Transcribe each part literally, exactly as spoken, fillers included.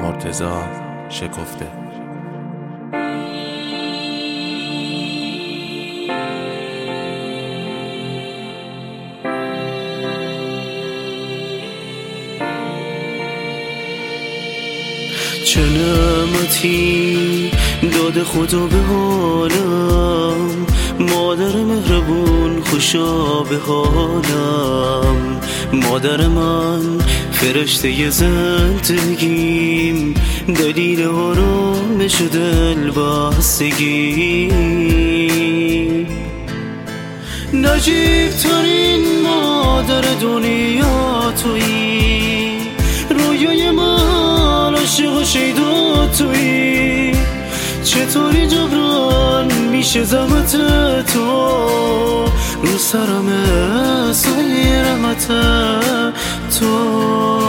مرتضی شکفته. چه نعمتی داده خدا به حالم، مادر مهربون خوشا به حالم. مادر من فرشته زندگیم، دلیل آرامش دل بستگی. نجیب ترین مادر دنیا تویی، رویای من عاشق و شیدا تویی. چطوری جبران میشه زحمت تو، رو سرم سایه رحمت تو.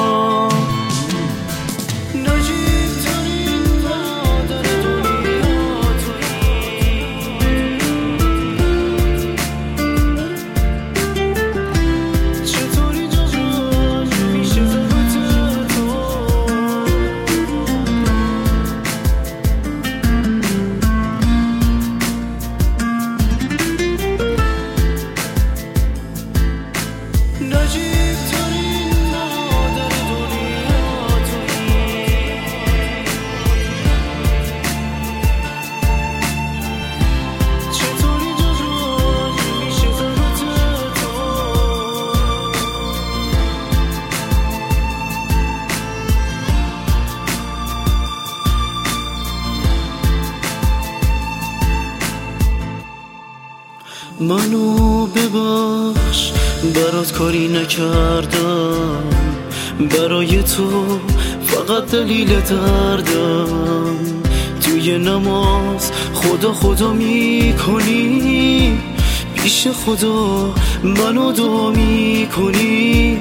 منو ببخش برات کاری نکردم، برای تو فقط دلیل دردم. توی نماز خدا خدا میکنی، پیش خدا منو دعا میکنی.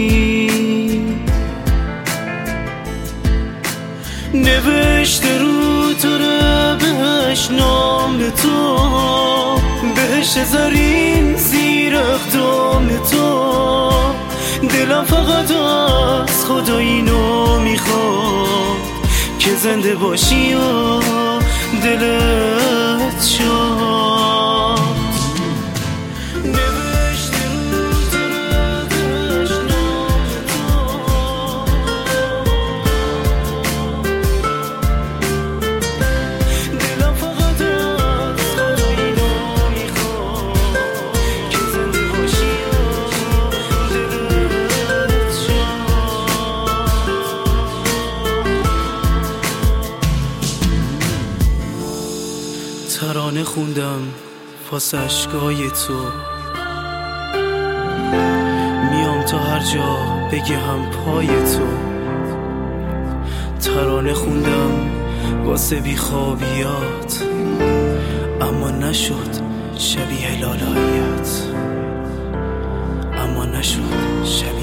نوشته رو تره بهش نام تو، بهش زرین زیر اقدام تو. دلم فقط از خدا اینو میخواد که زنده باشی و دلت شاد. ترانه خوندم واسه اشکای تو، میام تا هر جا بگم پای تو. ترانه خوندم واسه بیخوابیات، اما نشد شبیه لالاییت، اما نشد شبیه